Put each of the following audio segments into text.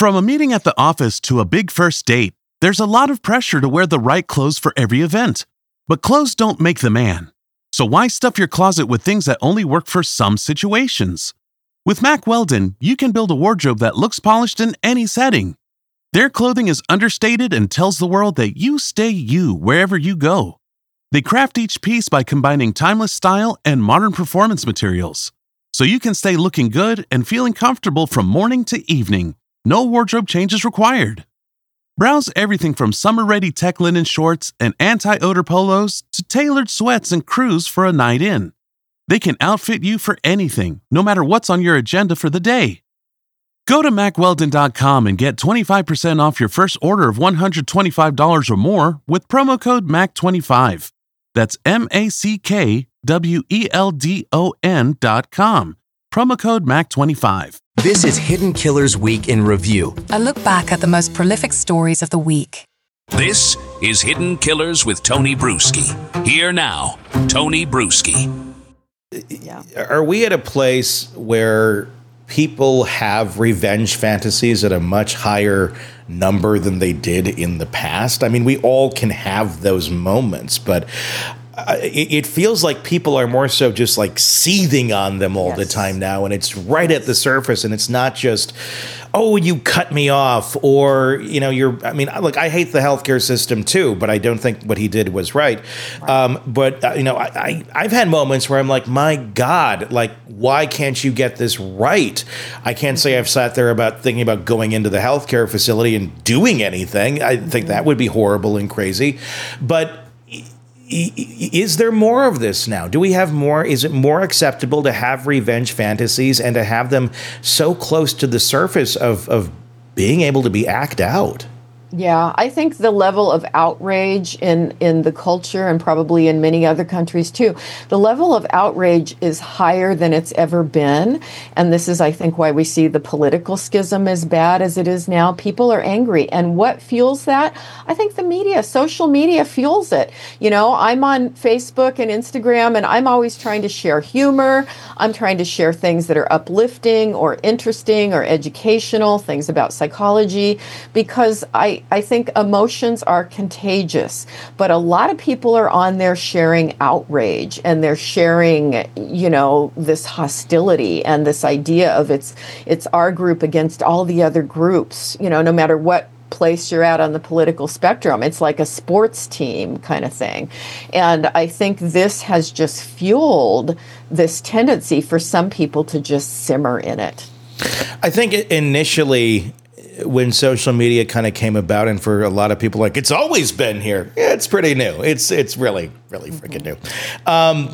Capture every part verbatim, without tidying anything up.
From a meeting at the office to a big first date, there's a lot of pressure to wear the right clothes for every event. But clothes don't make the man. So why stuff your closet with things that only work for some situations? With Mack Weldon, you can build a wardrobe that looks polished in any setting. Their clothing is understated and tells the world that you stay you wherever you go. They craft each piece by combining timeless style and modern performance materials, so you can stay looking good and feeling comfortable from morning to evening. No wardrobe changes required. Browse everything from summer-ready tech linen shorts and anti-odor polos to tailored sweats and crews for a night in. They can outfit you for anything, no matter what's on your agenda for the day. Go to mack weldon dot com and get twenty-five percent off your first order of one hundred twenty-five dollars or more with promo code M A C twenty-five. That's M A C K W E L D O N dot com. Promo code M A C twenty-five. This is Hidden Killers Week in Review. A look back at the most prolific stories of the week. This is Hidden Killers with Tony Bruschi. Here now, Tony Bruschi. Yeah. Are we at a place where people have revenge fantasies at a much higher number than they did in the past? I mean, we all can have those moments, but uh, it, it feels like people are more so just like seething on them all yes. the time now. And it's right at the surface. And it's not just, oh, you cut me off, or, you know, you're, I mean, look, I hate the healthcare system too, but I don't think what he did was right. right. Um, but, uh, you know, I, I, I've had moments where I'm like, my God, like, why can't you get this right? I can't say I've sat there about thinking about going into the healthcare facility and doing anything. I think that would be horrible and crazy. But is there more of this now? Do we have more? Is it more acceptable to have revenge fantasies and to have them so close to the surface of, of being able to be acted out? Yeah, I think the level of outrage in, in the culture, and probably in many other countries too, the level of outrage is higher than it's ever been. And this is, I think, why we see the political schism as bad as it is now. People are angry. And what fuels that? I think the media, social media fuels it. You know, I'm on Facebook and Instagram, and I'm always trying to share humor. I'm trying to share things that are uplifting or interesting or educational, things about psychology, because I I think emotions are contagious, but a lot of people are on there sharing outrage, and they're sharing, you know, this hostility and this idea of it's it's our group against all the other groups, you know, no matter what place you're at on the political spectrum. It's like a sports team kind of thing. And I think this has just fueled this tendency for some people to just simmer in it. I think initially, when social media kind of came about, and for a lot of people, like, it's always been here. Yeah, it's pretty new. It's it's really, really freaking new. Um,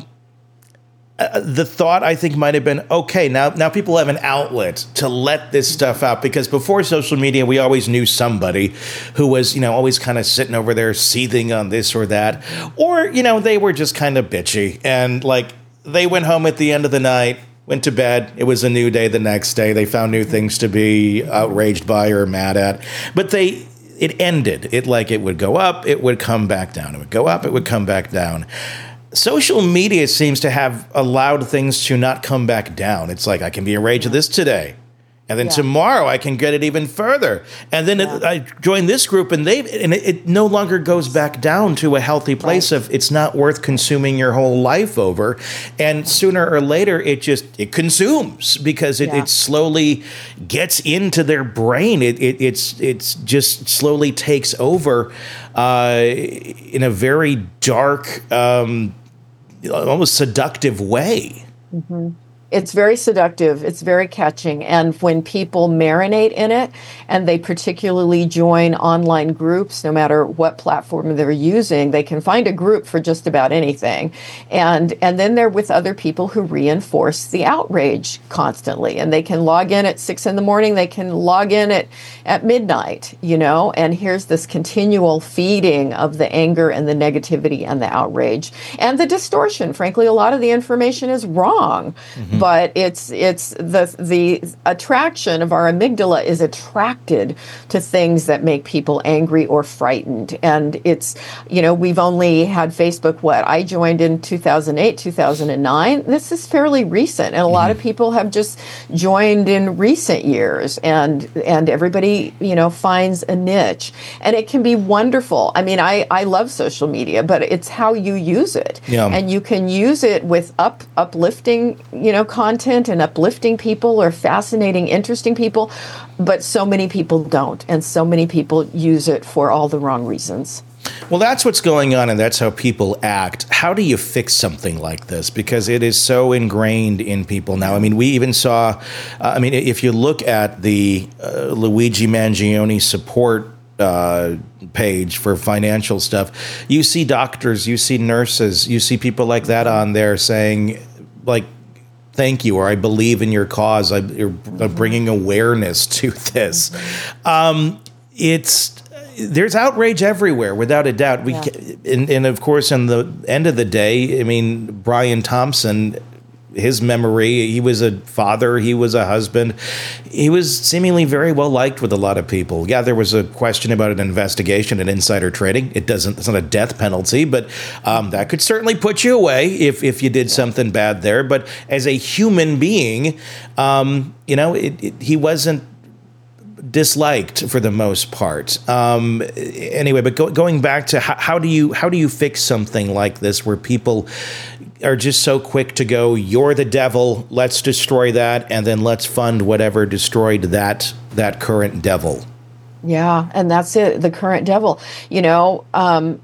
uh, the thought, I think, might have been, okay, now now people have an outlet to let this stuff out, because before social media, we always knew somebody who was, you know, always kind of sitting over there seething on this or that. Or, you know, they were just kind of bitchy, and like they went home at the end of the night, went to bed. It was a new day the next day. They found new things to be outraged by or mad at. But they, it ended. It like it would go up, it would come back down. It would go up, it would come back down. Social media seems to have allowed things to not come back down. It's like, I can be enraged at this today, and then yeah. tomorrow I can get it even further. And then yeah. it, I join this group, and they and it, it no longer goes back down to a healthy place right. of it's not worth consuming your whole life over. And sooner or later, it just it consumes, because it, yeah. it slowly gets into their brain. It, it it's it's just slowly takes over uh, in a very dark, um, almost seductive way. Mm-hmm. It's very seductive. It's very catching. And when people marinate in it, and they particularly join online groups, no matter what platform they're using, they can find a group for just about anything. And and then they're with other people who reinforce the outrage constantly. And they can log in at six in the morning. They can log in at, at midnight, you know, and here's this continual feeding of the anger and the negativity and the outrage and the distortion. Frankly, a lot of the information is wrong. Mm-hmm. but it's it's the the attraction of our amygdala is attracted to things that make people angry or frightened. And it's, you know, we've only had Facebook, what, I joined in two thousand eight, two thousand nine. This is fairly recent, and a lot of people have just joined in recent years, and and everybody, you know, finds a niche, and it can be wonderful. I mean, I, I love social media, but it's how you use it. Yeah. And you can use it with up uplifting, you know, content and uplifting people or fascinating, interesting people, but so many people don't, and so many people use it for all the wrong reasons. Well, that's what's going on, and that's how people act. How do you fix something like this? Because it is so ingrained in people now. I mean, we even saw, uh, I mean, if you look at the uh, Luigi Mangione support uh, page for financial stuff, you see doctors, you see nurses, you see people like that on there saying, like, thank you, or I believe in your cause. I, you're bringing awareness to this. Um, it's There's outrage everywhere, without a doubt. We, Yeah. and, and of course, in the end of the day, I mean, Brian Thompson, his memory, he was a father, he was a husband. He was seemingly very well liked with a lot of people. Yeah, there was a question about an investigation and insider trading. It doesn't, it's not a death penalty, but um, that could certainly put you away if, if you did something bad there. But as a human being, um, you know, it, it, he wasn't disliked for the most part. Um, anyway, but go, going back to how, how do you how do you fix something like this where people are just so quick to go, you're the devil, let's destroy that, and then let's fund whatever destroyed that that current devil. Yeah, and that's it, the current devil. You know, um,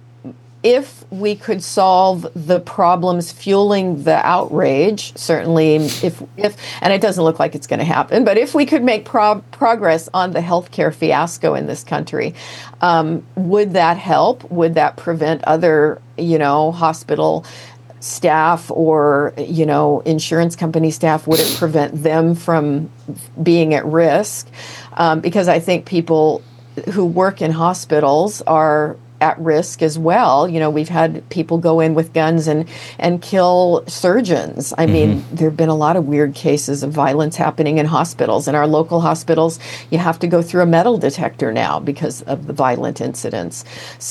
if we could solve the problems fueling the outrage, certainly, if, if and it doesn't look like it's going to happen, but if we could make pro- progress on the healthcare fiasco in this country, um, would that help? Would that prevent other, you know, hospital staff or, you know, insurance company staff, would it prevent them from being at risk? Um, because I think people who work in hospitals are at risk as well. You know, we've had people go in with guns and and kill surgeons. I mean, mm-hmm. there have been a lot of weird cases of violence happening in hospitals. In our local hospitals, you have to go through a metal detector now because of the violent incidents.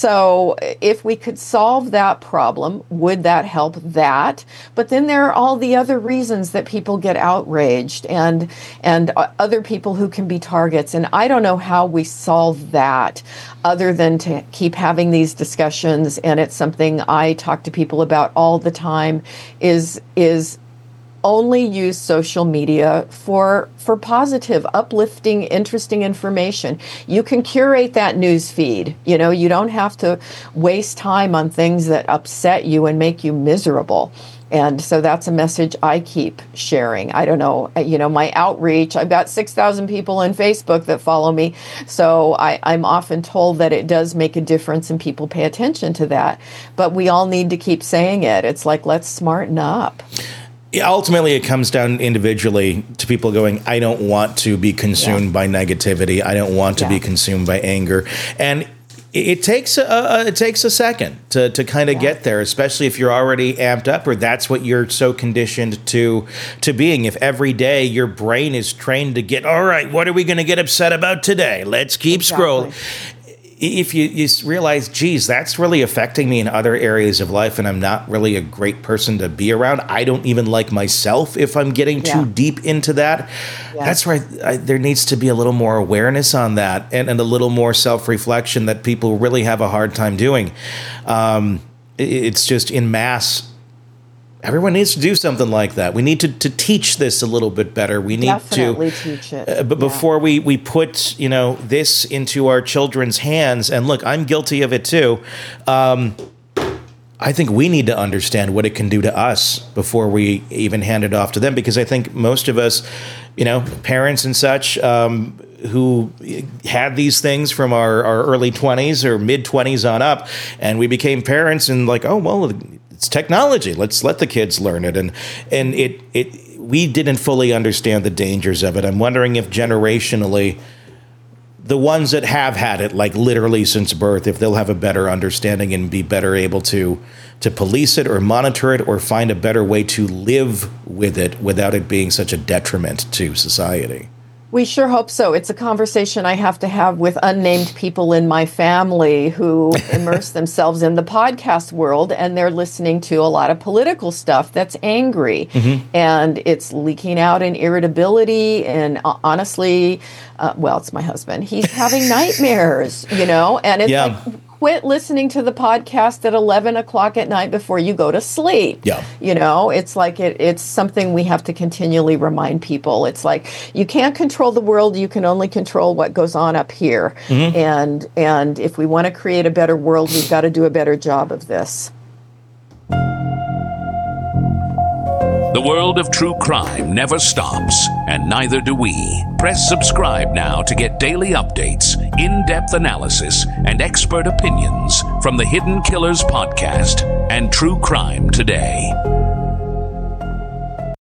So if we could solve that problem, would that help that? But then there are all the other reasons that people get outraged, and and other people who can be targets. And I don't know how we solve that other than to keep having these discussions. And it's something I talk to people about all the time, is is only use social media for for positive, uplifting, interesting information. You can curate that news feed. You know, you don't have to waste time on things that upset you and make you miserable. And so that's a message I keep sharing. I don't know, you know, my outreach, I've got six thousand people on Facebook that follow me. So I, I'm often told that it does make a difference and people pay attention to that. But we all need to keep saying it. It's like, let's smarten up. Yeah, ultimately, it comes down individually to people going, I don't want to be consumed yeah. by negativity. I don't want to yeah. be consumed by anger. And It takes a, a it takes a second to to kind of yeah. get there, especially if you're already amped up, or that's what you're so conditioned to to being. If every day your brain is trained to get, all right, what are we going to get upset about today? Let's keep exactly. scrolling. If you, you realize, geez, that's really affecting me in other areas of life, and I'm not really a great person to be around. I don't even like myself if I'm getting yeah. too deep into that. Yeah. That's where I, I, there needs to be a little more awareness on that, and, and a little more self-reflection that people really have a hard time doing. Um, it, it's just in mass. Everyone needs to do something like that. We need to, to teach this a little bit better. We need Definitely to teach it. Uh, but yeah. before we, we put, you know, this into our children's hands, and look, I'm guilty of it too. Um, I think we need to understand what it can do to us before we even hand it off to them, because I think most of us, you know, parents and such, um, who had these things from our, our early twenties or mid twenties on up, and we became parents and like, oh, well, it's technology. Let's let the kids learn it. And and it it we didn't fully understand the dangers of it. I'm wondering if generationally the ones that have had it, like literally since birth, if they'll have a better understanding and be better able to to police it or monitor it or find a better way to live with it without it being such a detriment to society. We sure hope so. It's a conversation I have to have with unnamed people in my family who immerse themselves in the podcast world, and they're listening to a lot of political stuff that's angry. Mm-hmm. And it's leaking out in irritability. And uh, honestly, uh, well, it's my husband. He's having nightmares, you know, and it's yeah. like, quit listening to the podcast at eleven o'clock at night before you go to sleep. Yeah. You know, it's like it, it's something we have to continually remind people. It's like you can't control the world. You can only control what goes on up here. Mm-hmm. And and if we want to create a better world, we've got to do a better job of this. The world of true crime never stops, and neither do we. Press subscribe now to get daily updates, in-depth analysis, and expert opinions from the Hidden Killers podcast and True Crime Today.